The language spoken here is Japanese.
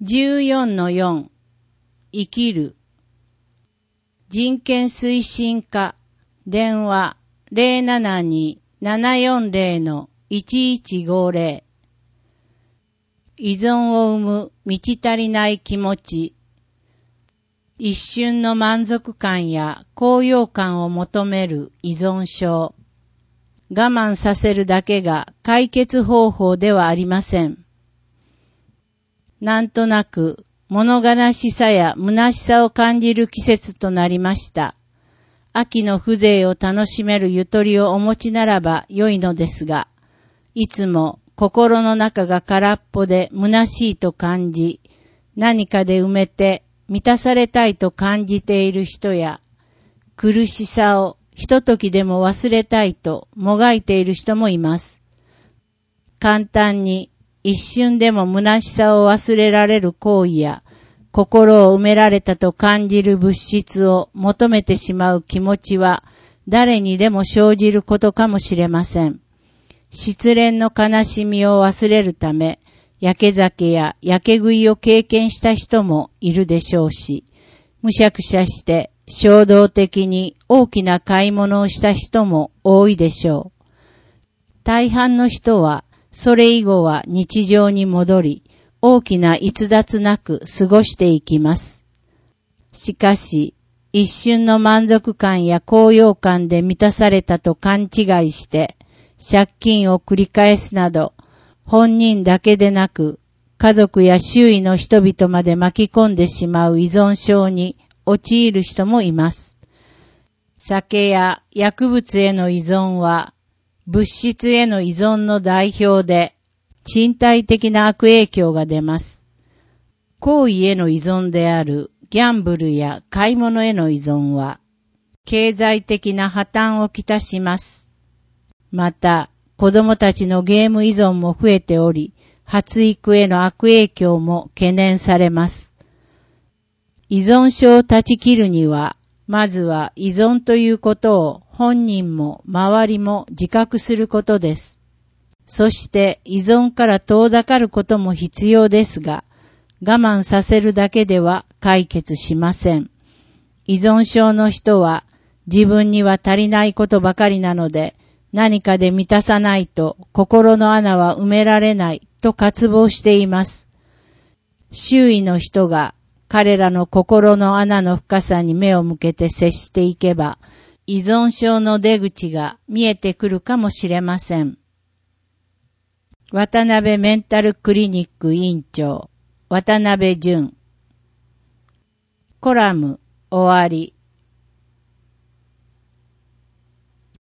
14-4 生きる人権推進課電話 072-740-1150 依存を生む満ち足りない気持ち一瞬の満足感や高揚感を求める依存症我慢させるだけが解決方法ではありません。なんとなく物悲しさや虚しさを感じる季節となりました。秋の風情を楽しめるゆとりをお持ちならば良いのですが、いつも心の中が空っぽで虚しいと感じ、何かで埋めて満たされたいと感じている人や、苦しさをひとときでも忘れたいともがいている人もいます。簡単に一瞬でも虚しさを忘れられる行為や、心を埋められたと感じる物質を求めてしまう気持ちは、誰にでも生じることかもしれません。失恋の悲しみを忘れるため、やけ酒ややけ食いを経験した人もいるでしょうし、むしゃくしゃして衝動的に大きな買い物をした人も多いでしょう。大半の人は、それ以後は日常に戻り、大きな逸脱なく過ごしていきます。しかし、一瞬の満足感や高揚感で満たされたと勘違いして、借金を繰り返すなど、本人だけでなく、家族や周囲の人々まで巻き込んでしまう依存症に陥る人もいます。酒や薬物への依存は、物質への依存の代表で、身体的な悪影響が出ます。行為への依存であるギャンブルや買い物への依存は、経済的な破綻をきたします。また、子供たちのゲーム依存も増えており、発育への悪影響も懸念されます。依存症を断ち切るには、まずは依存ということを本人も周りも自覚することです。そして依存から遠ざかることも必要ですが、我慢させるだけでは解決しません。依存症の人は自分には足りないことばかりなので、何かで満たさないと心の穴は埋められないと渇望しています。周囲の人が彼らの心の穴の深さに目を向けて接していけば、依存症の出口が見えてくるかもしれません。渡辺メンタルクリニック院長、渡辺淳。コラム終わり。